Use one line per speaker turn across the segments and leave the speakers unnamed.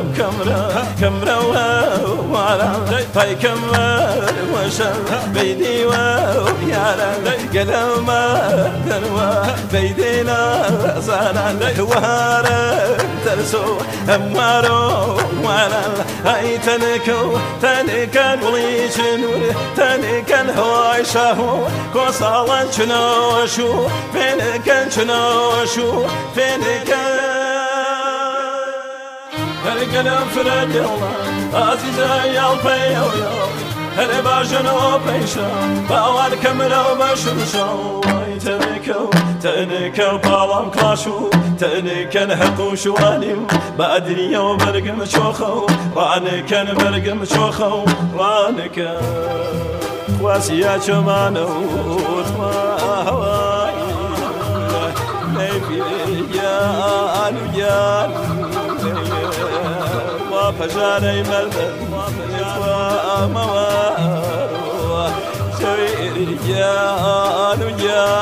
كمرة وعلى هاي كمر وشل بيدي ويانا قلم دروا بيدينا صانا وهارا ترسو أمارو وعلى هاي تنكن وليش نور تنكن هواي شاهو كوصالا شنوشو فينكن شنوشو فينكن هرقنا فرد الله عزيزة يالبي يو هر باجنو بيشا باوار كمرو بشرشو تنكو بالام كلاشو تنكن حقوش وانيو بعدني يوم برقم شوخو رانكن برقم شوخو رانكن واسيا شمانو هواي نبي يا فجاني ملبن وموار سوير جان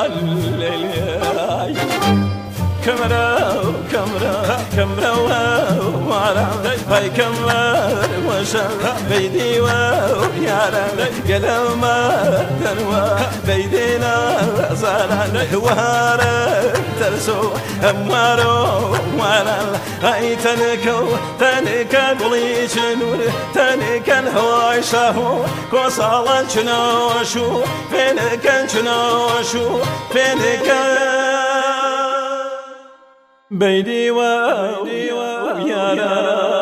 ليلي كمرة وعلى هاي كمر وشل بيدي ويانا قلم دروا بيدينا صانا وهارا ترسو أمارو وعلى هاي تنكن وليش نور تنكن هواي شاهو كوصالا شنوشو فينكن شنوشو فينكن بيدي ويانا